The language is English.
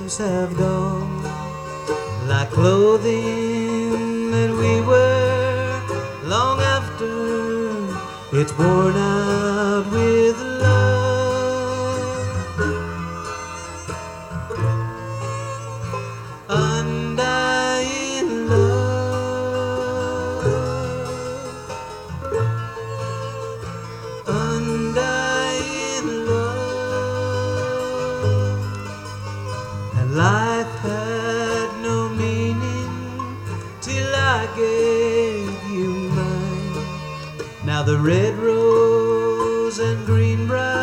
times have gone, like clothing that we wear long after it's worn out with love. Undying love, undying love. And life had no meaning till I gave you mine. Now the red rose and green briar